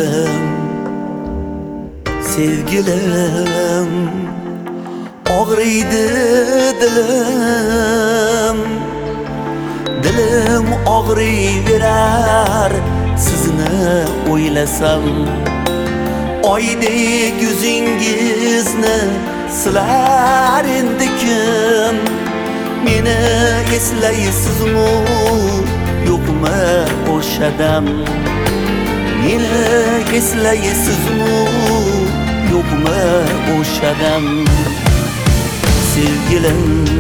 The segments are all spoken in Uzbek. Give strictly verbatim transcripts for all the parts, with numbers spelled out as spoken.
Sevgilim, sevgilim, og'riydi dilim, dilim og'riyverar sizni o'ylasam. Oydek yuzingizni silar endi kim? Meni eslaysizmi, yo'qmi o'sha dam? Meni eslaysizmi, yo'qmi o'sha dam? Sevgilim,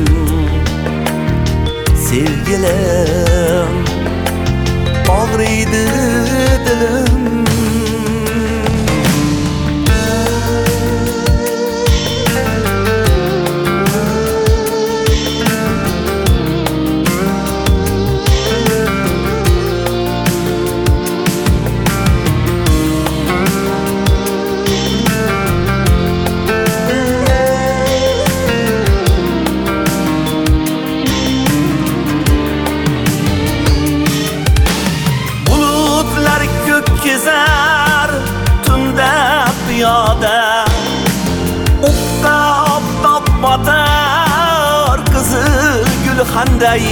sevgilim, og'riydi dilim. Kezar tunda piyoda, o'qqa obdab botar qizil gulxanday.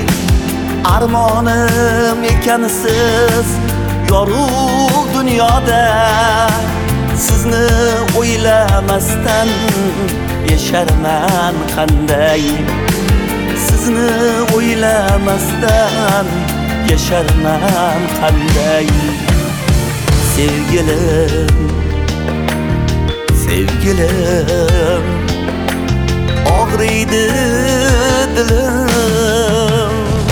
Armonim ekansiz yorug' dunyoda, sizni o'ylamasdan yasharman qanday? Sizni o'ylamasdan yasharman qanday? Sevgilim, sevgilim, og'riydi dilim.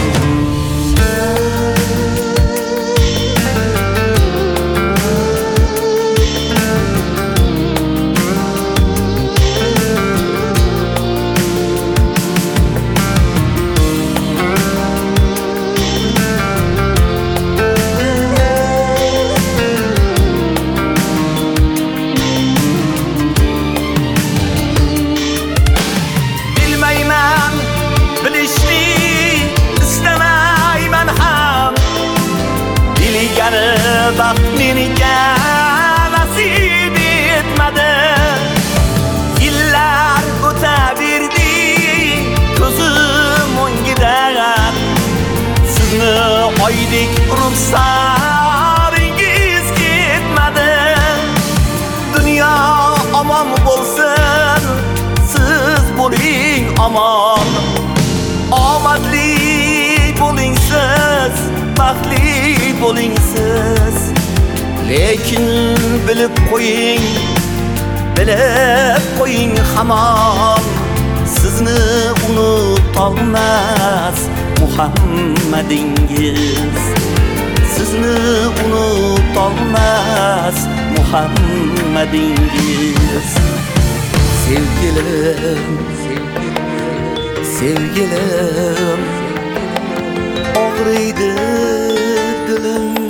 Baxt menga nasib etmadi. Yillar o'taverdi ko'zim o'ngidan, sizni oydek ruxsaringiz ketmadi. Dunyo omon bo'lsin, siz bo'ling omon. Omadli bo'ling siz, baxtli bo'ling siz. Lekin bilib qo'ying, bilib qo'ying hamon, sizni unutolmas Muhammadingiz. Sizni unutolmas Muhammadingiz. Sevgilim, sevgilim, og'riydi dilim.